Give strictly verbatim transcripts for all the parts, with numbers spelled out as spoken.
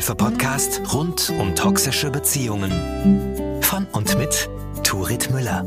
Mithilfe-Podcast rund um toxische Beziehungen. Von und mit Turit Müller.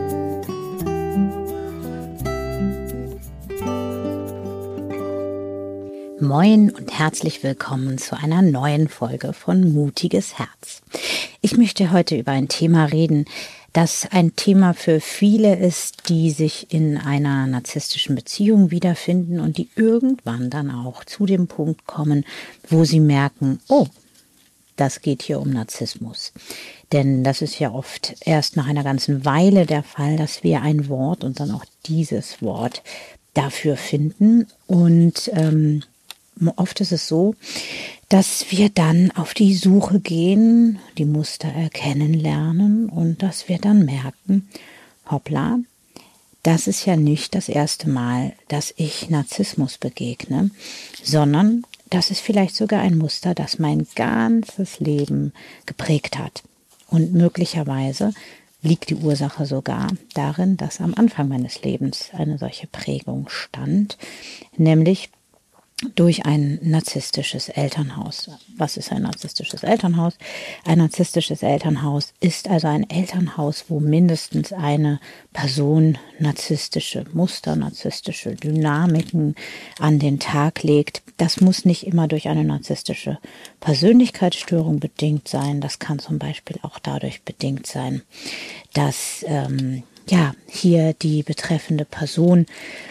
Moin und herzlich willkommen zu einer neuen Folge von Mutiges Herz. Ich möchte heute über ein Thema reden, das ein Thema für viele ist, die sich in einer narzisstischen Beziehung wiederfinden und die irgendwann dann auch zu dem Punkt kommen, wo sie merken, oh, das geht hier um Narzissmus. Denn das ist ja oft erst nach einer ganzen Weile der Fall, dass wir ein Wort und dann auch dieses Wort dafür finden. Und ähm, oft ist es so, dass wir dann auf die Suche gehen, die Muster erkennen lernen und dass wir dann merken, hoppla, das ist ja nicht das erste Mal, dass ich Narzissmus begegne, sondern das ist vielleicht sogar ein Muster, das mein ganzes Leben geprägt hat. Und möglicherweise liegt die Ursache sogar darin, dass am Anfang meines Lebens eine solche Prägung stand, nämlich durch ein narzisstisches Elternhaus. Was ist ein narzisstisches Elternhaus? Ein narzisstisches Elternhaus ist also ein Elternhaus, wo mindestens eine Person narzisstische Muster, narzisstische Dynamiken an den Tag legt. Das muss nicht immer durch eine narzisstische Persönlichkeitsstörung bedingt sein. Das kann zum Beispiel auch dadurch bedingt sein, dass ähm, ja hier die betreffende Person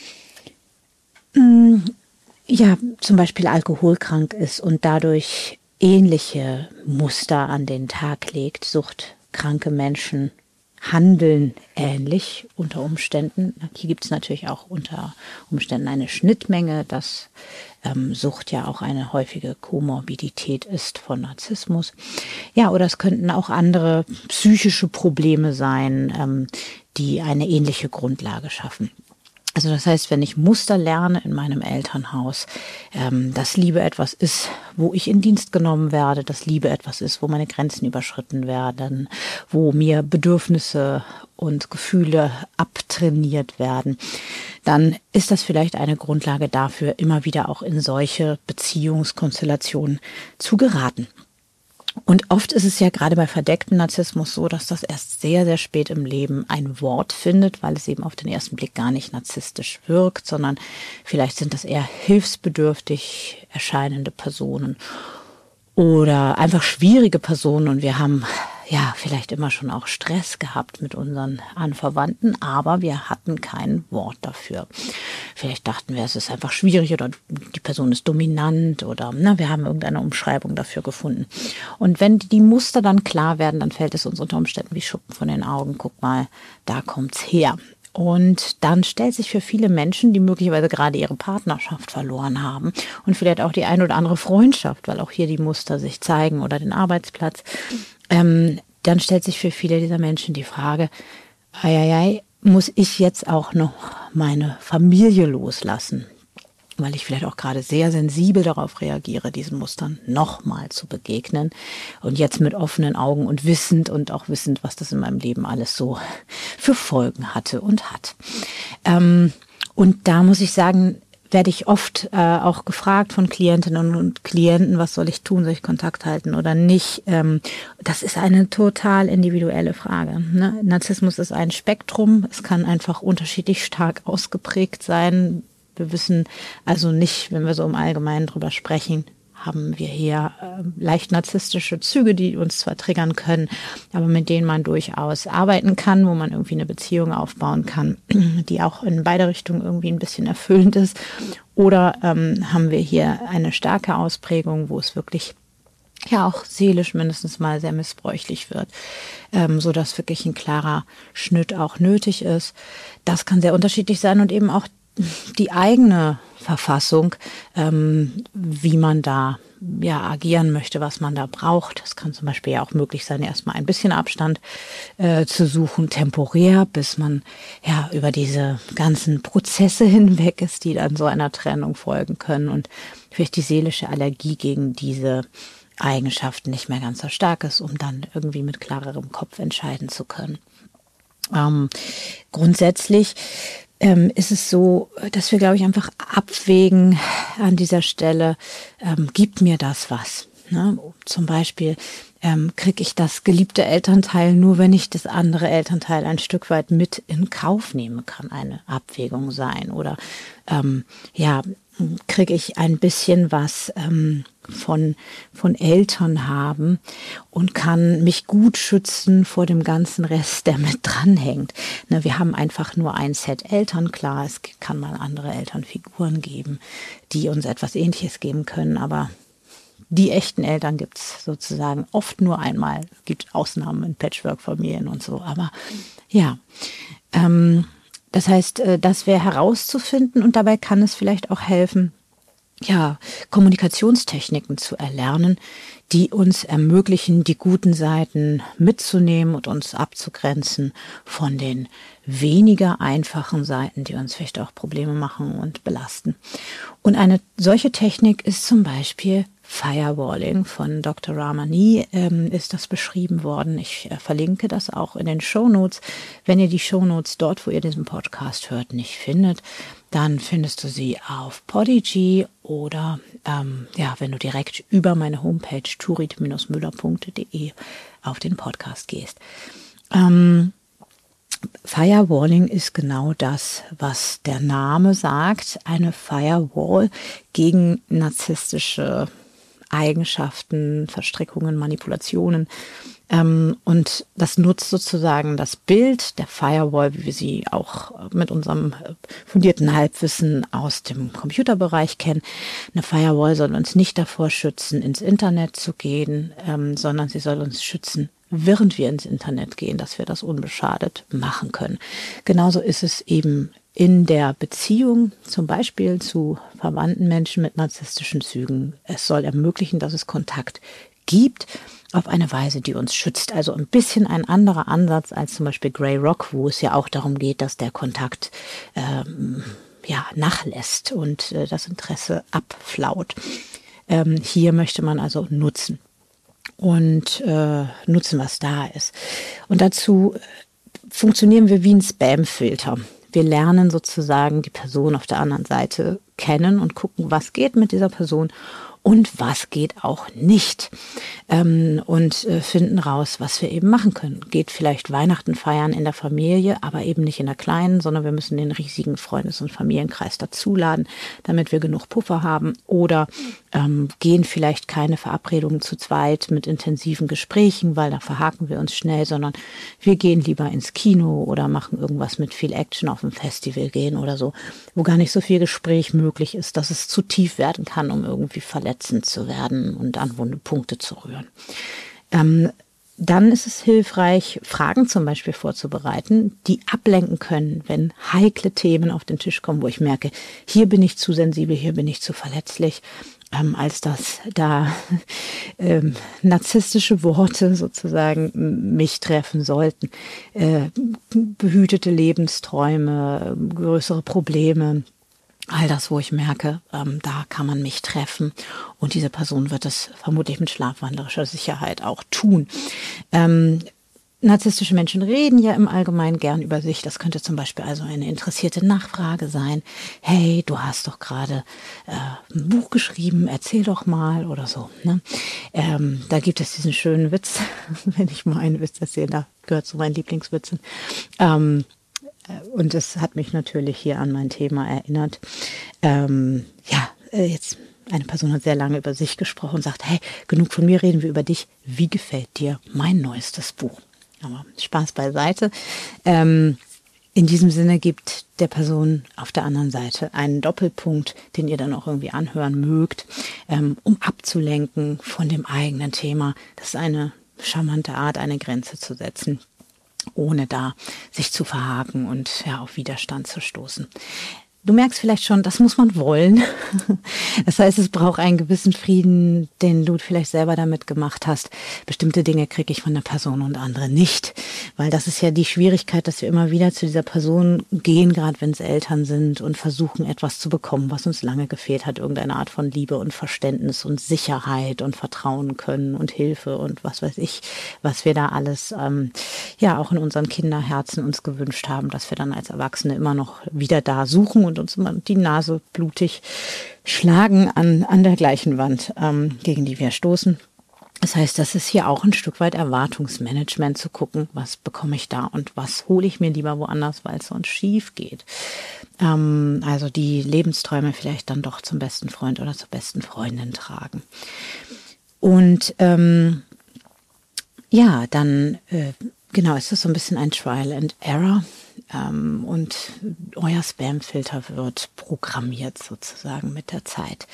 mh, ja, zum Beispiel alkoholkrank ist und dadurch ähnliche Muster an den Tag legt. Suchtkranke Menschen handeln ähnlich unter Umständen. Hier gibt es natürlich auch unter Umständen eine Schnittmenge, dass ähm, Sucht ja auch eine häufige Komorbidität ist von Narzissmus. Ja, oder es könnten auch andere psychische Probleme sein, ähm, die eine ähnliche Grundlage schaffen. Also das heißt, wenn ich Muster lerne in meinem Elternhaus, ähm, dass Liebe etwas ist, wo ich in Dienst genommen werde, dass Liebe etwas ist, wo meine Grenzen überschritten werden, wo mir Bedürfnisse und Gefühle abtrainiert werden, dann ist das vielleicht eine Grundlage dafür, immer wieder auch in solche Beziehungskonstellationen zu geraten. Und oft ist es ja gerade bei verdecktem Narzissmus so, dass das erst sehr, sehr spät im Leben ein Wort findet, weil es eben auf den ersten Blick gar nicht narzisstisch wirkt, sondern vielleicht sind das eher hilfsbedürftig erscheinende Personen oder einfach schwierige Personen und wir haben ja vielleicht immer schon auch Stress gehabt mit unseren Anverwandten, aber wir hatten kein Wort dafür. Vielleicht dachten wir, es ist einfach schwierig oder die Person ist dominant oder na, wir haben irgendeine Umschreibung dafür gefunden. Und wenn die Muster dann klar werden, dann fällt es uns unter Umständen wie Schuppen von den Augen. Guck mal, da kommt's her. Und dann stellt sich für viele Menschen, die möglicherweise gerade ihre Partnerschaft verloren haben und vielleicht auch die ein oder andere Freundschaft, weil auch hier die Muster sich zeigen oder den Arbeitsplatz, ähm, dann stellt sich für viele dieser Menschen die Frage, eieiei, muss ich jetzt auch noch meine Familie loslassen? Weil ich vielleicht auch gerade sehr sensibel darauf reagiere, diesen Mustern nochmal zu begegnen und jetzt mit offenen Augen und wissend und auch wissend, was das in meinem Leben alles so für Folgen hatte und hat. Ähm, und da muss ich sagen, werde ich oft äh, auch gefragt von Klientinnen und Klienten, was soll ich tun, soll ich Kontakt halten oder nicht? Ähm, das ist eine total individuelle Frage. Ne? Narzissmus ist ein Spektrum, es kann einfach unterschiedlich stark ausgeprägt sein. Wir wissen also nicht, wenn wir so im Allgemeinen drüber sprechen, haben wir hier äh, leicht narzisstische Züge, die uns zwar triggern können, aber mit denen man durchaus arbeiten kann, wo man irgendwie eine Beziehung aufbauen kann, die auch in beide Richtungen irgendwie ein bisschen erfüllend ist. Oder ähm, haben wir hier eine starke Ausprägung, wo es wirklich ja auch seelisch mindestens mal sehr missbräuchlich wird, ähm, so dass wirklich ein klarer Schnitt auch nötig ist. Das kann sehr unterschiedlich sein und eben auch die eigene Verfassung, ähm, wie man da ja agieren möchte, was man da braucht. Es kann zum Beispiel ja auch möglich sein, erstmal ein bisschen Abstand äh, zu suchen, temporär, bis man ja über diese ganzen Prozesse hinweg ist, die dann so einer Trennung folgen können und vielleicht die seelische Allergie gegen diese Eigenschaften nicht mehr ganz so stark ist, um dann irgendwie mit klarerem Kopf entscheiden zu können. Ähm, grundsätzlich ähm, ist es so, dass wir, glaube ich, einfach abwägen an dieser Stelle, ähm, gibt mir das was? Ne? Zum Beispiel ähm, kriege ich das geliebte Elternteil nur, wenn ich das andere Elternteil ein Stück weit mit in Kauf nehmen kann, eine Abwägung sein. Oder ähm, ja, kriege ich ein bisschen was ähm, von, von Eltern haben und kann mich gut schützen vor dem ganzen Rest, der mit dranhängt. Ne, wir haben einfach nur ein Set Eltern, klar, es kann mal andere Elternfiguren geben, die uns etwas Ähnliches geben können, aber die echten Eltern gibt es sozusagen oft nur einmal. Es gibt Ausnahmen in Patchwork-Familien und so, aber ja, ähm, das heißt, das wäre herauszufinden und dabei kann es vielleicht auch helfen, ja, Kommunikationstechniken zu erlernen, die uns ermöglichen, die guten Seiten mitzunehmen und uns abzugrenzen von den weniger einfachen Seiten, die uns vielleicht auch Probleme machen und belasten. Und eine solche Technik ist zum Beispiel Firewalling. Von Doktor Ramani ähm, ist das beschrieben worden. Ich äh, verlinke das auch in den Shownotes. Wenn ihr die Shownotes dort, wo ihr diesen Podcast hört, nicht findet, dann findest du sie auf Podigy oder ähm, ja, wenn du direkt über meine Homepage turit müller punkt de auf den Podcast gehst. Ähm, Firewalling ist genau das, was der Name sagt. Eine Firewall gegen narzisstische Eigenschaften, Verstrickungen, Manipulationen. Ähm, und das nutzt sozusagen das Bild der Firewall, wie wir sie auch mit unserem fundierten Halbwissen aus dem Computerbereich kennen. Eine Firewall soll uns nicht davor schützen, ins Internet zu gehen, ähm, sondern sie soll uns schützen, während wir ins Internet gehen, dass wir das unbeschadet machen können. Genauso ist es eben in der Beziehung, zum Beispiel zu verwandten Menschen mit narzisstischen Zügen. Es soll ermöglichen, dass es Kontakt gibt, auf eine Weise, die uns schützt. Also ein bisschen ein anderer Ansatz als zum Beispiel Grey Rock, wo es ja auch darum geht, dass der Kontakt ähm, ja, nachlässt und äh, das Interesse abflaut. Ähm, hier möchte man also nutzen und äh, nutzen, was da ist. Und dazu funktionieren wir wie ein Spam-Filter. Wir lernen sozusagen die Person auf der anderen Seite kennen und gucken, was geht mit dieser Person und was geht auch nicht. Ähm, und äh, finden raus, was wir eben machen können. Geht vielleicht Weihnachten feiern in der Familie, aber eben nicht in der kleinen, sondern wir müssen den riesigen Freundes- und Familienkreis dazuladen, damit wir genug Puffer haben. Oder ähm, gehen vielleicht keine Verabredungen zu zweit mit intensiven Gesprächen, weil da verhaken wir uns schnell, sondern wir gehen lieber ins Kino oder machen irgendwas mit viel Action auf ein Festival gehen oder so, wo gar nicht so viel Gespräch möglich ist, dass es zu tief werden kann, um irgendwie verletzend zu werden und an wunde Punkte zu rühren. Ähm, dann ist es hilfreich, Fragen zum Beispiel vorzubereiten, die ablenken können, wenn heikle Themen auf den Tisch kommen, wo ich merke, hier bin ich zu sensibel, hier bin ich zu verletzlich, ähm, als dass da ähm, narzisstische Worte sozusagen mich treffen sollten. Äh, behütete Lebensträume, größere Probleme, all das, wo ich merke, ähm, da kann man mich treffen und diese Person wird es vermutlich mit schlafwandlerischer Sicherheit auch tun. Ähm, narzisstische Menschen reden ja im Allgemeinen gern über sich. Das könnte zum Beispiel also eine interessierte Nachfrage sein. Hey, du hast doch gerade äh, ein Buch geschrieben, erzähl doch mal oder so. Ne? Ähm, da gibt es diesen schönen Witz, wenn ich mal einen Witz erzähle, da gehört zu meinen Lieblingswitzen. Ähm, Und es hat mich natürlich hier an mein Thema erinnert. Ähm, ja, jetzt eine Person hat sehr lange über sich gesprochen und sagt, hey, genug von mir, reden wir über dich. Wie gefällt dir mein neuestes Buch? Aber Spaß beiseite. Ähm, in diesem Sinne gibt der Person auf der anderen Seite einen Doppelpunkt, den ihr dann auch irgendwie anhören mögt, ähm, um abzulenken von dem eigenen Thema. Das ist eine charmante Art, eine Grenze zu setzen, ohne da sich zu verhaken und ja, auf Widerstand zu stoßen. Du merkst vielleicht schon, das muss man wollen. Das heißt, es braucht einen gewissen Frieden, den du vielleicht selber damit gemacht hast. Bestimmte Dinge kriege ich von der Person und andere nicht. Weil das ist ja die Schwierigkeit, dass wir immer wieder zu dieser Person gehen, gerade wenn es Eltern sind und versuchen, etwas zu bekommen, was uns lange gefehlt hat. Irgendeine Art von Liebe und Verständnis und Sicherheit und Vertrauen können und Hilfe und was weiß ich, was wir da alles ähm, ja auch in unseren Kinderherzen uns gewünscht haben, dass wir dann als Erwachsene immer noch wieder da suchen und und uns immer die Nase blutig schlagen an, an der gleichen Wand, ähm, gegen die wir stoßen. Das heißt, das ist hier auch ein Stück weit Erwartungsmanagement, zu gucken, was bekomme ich da und was hole ich mir lieber woanders, weil es sonst schief geht. Ähm, also die Lebensträume vielleicht dann doch zum besten Freund oder zur besten Freundin tragen. Und ähm, ja, dann äh, genau, ist das so ein bisschen ein Trial and Error. Ähm, und euer Spamfilter wird programmiert sozusagen mit der Zeit.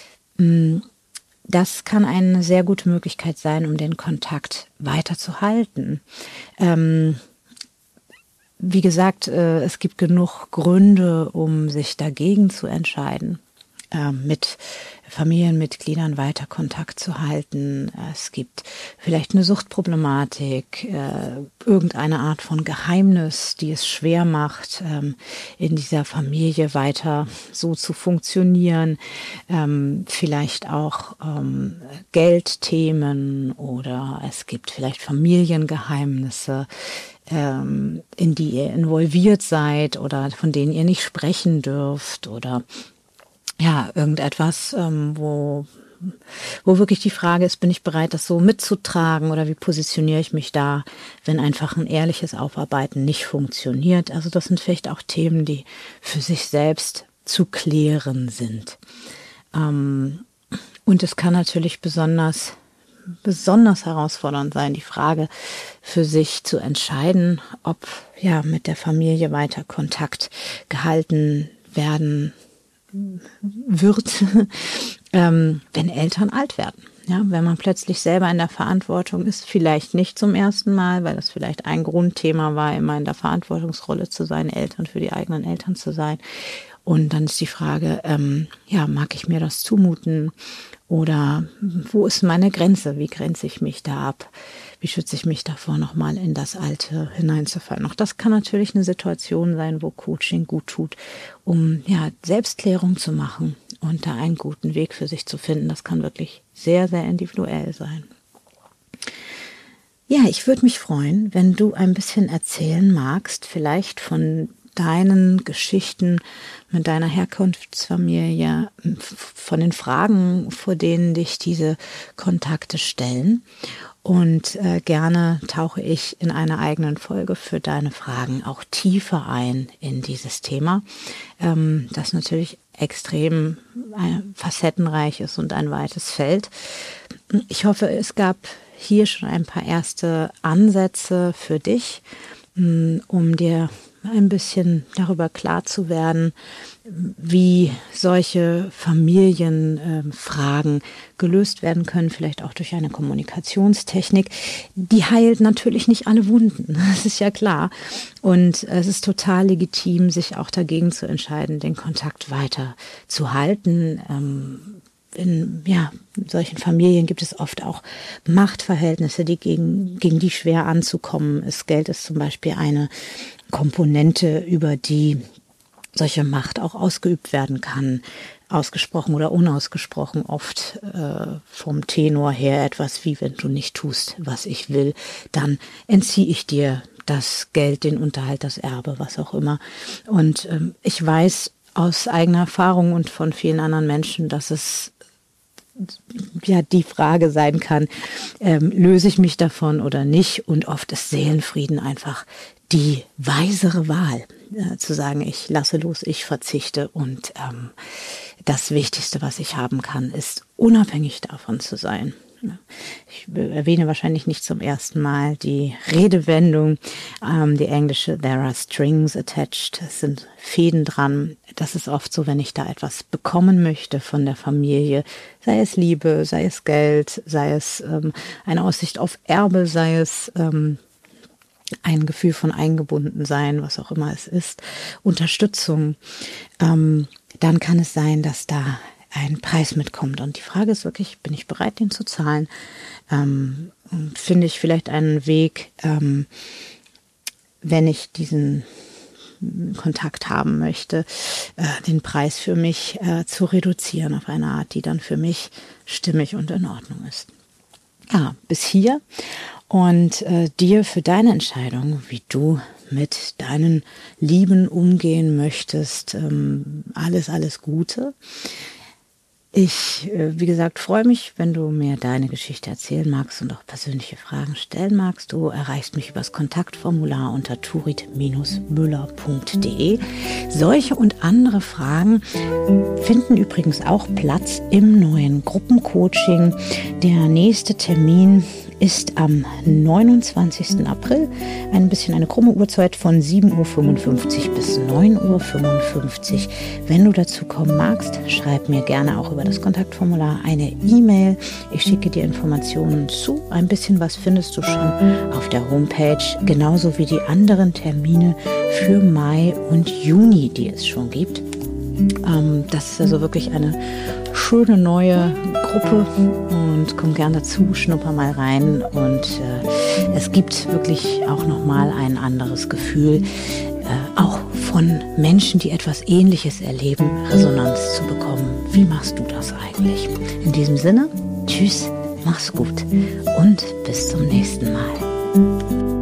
Das kann eine sehr gute Möglichkeit sein, um den Kontakt weiterzuhalten. Ähm, wie gesagt, äh, es gibt genug Gründe, um sich dagegen zu entscheiden, äh, mit Familienmitgliedern weiter Kontakt zu halten. Es gibt vielleicht eine Suchtproblematik, äh, irgendeine Art von Geheimnis, die es schwer macht, ähm, in dieser Familie weiter so zu funktionieren. Ähm, vielleicht auch ähm, Geldthemen oder es gibt vielleicht Familiengeheimnisse, ähm, in die ihr involviert seid oder von denen ihr nicht sprechen dürft oder ja, irgendetwas, ähm, wo, wo wirklich die Frage ist, bin ich bereit, das so mitzutragen oder wie positioniere ich mich da, wenn einfach ein ehrliches Aufarbeiten nicht funktioniert. Also das sind vielleicht auch Themen, die für sich selbst zu klären sind. Ähm, und es kann natürlich besonders, besonders herausfordernd sein, die Frage für sich zu entscheiden, ob ja mit der Familie weiter Kontakt gehalten werden wird, ähm, wenn Eltern alt werden. Ja, wenn man plötzlich selber in der Verantwortung ist, vielleicht nicht zum ersten Mal, weil das vielleicht ein Grundthema war, immer in der Verantwortungsrolle zu sein, Eltern für die eigenen Eltern zu sein. Und dann ist die Frage, ähm, ja, mag ich mir das zumuten? Oder wo ist meine Grenze? Wie grenze ich mich da ab? Wie schütze ich mich davor, nochmal in das Alte hineinzufallen? Auch das kann natürlich eine Situation sein, wo Coaching gut tut, um ja Selbstklärung zu machen und da einen guten Weg für sich zu finden. Das kann wirklich sehr, sehr individuell sein. Ja, ich würde mich freuen, wenn du ein bisschen erzählen magst, vielleicht von deinen Geschichten mit deiner Herkunftsfamilie, von den Fragen, vor denen dich diese Kontakte stellen. Und äh, gerne tauche ich in einer eigenen Folge für deine Fragen auch tiefer ein in dieses Thema, ähm, das natürlich extrem äh, facettenreich ist und ein weites Feld. Ich hoffe, es gab hier schon ein paar erste Ansätze für dich, mh, um dir ein bisschen darüber klar zu werden, wie solche Familienfragen äh, gelöst werden können, vielleicht auch durch eine Kommunikationstechnik. Die heilt natürlich nicht alle Wunden, das ist ja klar. Und es ist total legitim, sich auch dagegen zu entscheiden, den Kontakt weiter zu halten. Ähm, in ja, in solchen Familien gibt es oft auch Machtverhältnisse, die gegen, gegen die schwer anzukommen ist. Geld ist zum Beispiel eine Komponente, über die solche Macht auch ausgeübt werden kann, ausgesprochen oder unausgesprochen, oft äh, vom Tenor her etwas wie, wenn du nicht tust, was ich will, dann entziehe ich dir das Geld, den Unterhalt, das Erbe, was auch immer. Und ähm, ich weiß aus eigener Erfahrung und von vielen anderen Menschen, dass es ja die Frage sein kann, ähm, löse ich mich davon oder nicht? Und oft ist Seelenfrieden einfach die weisere Wahl, äh, zu sagen, ich lasse los, ich verzichte und ähm, das Wichtigste, was ich haben kann, ist unabhängig davon zu sein. Ich erwähne wahrscheinlich nicht zum ersten Mal die Redewendung, ähm, die englische "There are strings attached", es sind Fäden dran. Das ist oft so, wenn ich da etwas bekommen möchte von der Familie, sei es Liebe, sei es Geld, sei es ähm, eine Aussicht auf Erbe, sei es ähm, ein Gefühl von Eingebundensein, was auch immer es ist, Unterstützung, ähm, dann kann es sein, dass da ein Preis mitkommt. Und die Frage ist wirklich, bin ich bereit, den zu zahlen? Ähm, finde ich vielleicht einen Weg, ähm, wenn ich diesen Kontakt haben möchte, äh, den Preis für mich äh, zu reduzieren auf eine Art, die dann für mich stimmig und in Ordnung ist. ja, bis hier und äh, dir für deine Entscheidung, wie du mit deinen Lieben umgehen möchtest, ähm, alles, alles Gute. Ich, wie gesagt, freue mich, wenn du mir deine Geschichte erzählen magst und auch persönliche Fragen stellen magst. Du erreichst mich über das Kontaktformular unter turit müller punkt de. Solche und andere Fragen finden übrigens auch Platz im neuen Gruppencoaching. Der nächste Termin ist am neunundzwanzigsten April, ein bisschen eine krumme Uhrzeit von sieben Uhr fünfundfünfzig bis neun Uhr fünfundfünfzig. Wenn du dazu kommen magst, schreib mir gerne auch über das Kontaktformular eine E-Mail. Ich schicke dir Informationen zu. Ein bisschen was findest du schon auf der Homepage, genauso wie die anderen Termine für Mai und Juni, die es schon gibt. Ähm, das ist also wirklich eine schöne neue Gruppe und komm gern dazu, schnupper mal rein und äh, es gibt wirklich auch nochmal ein anderes Gefühl, äh, auch von Menschen, die etwas Ähnliches erleben, Resonanz zu bekommen. Wie machst du das eigentlich? In diesem Sinne, tschüss, mach's gut und bis zum nächsten Mal.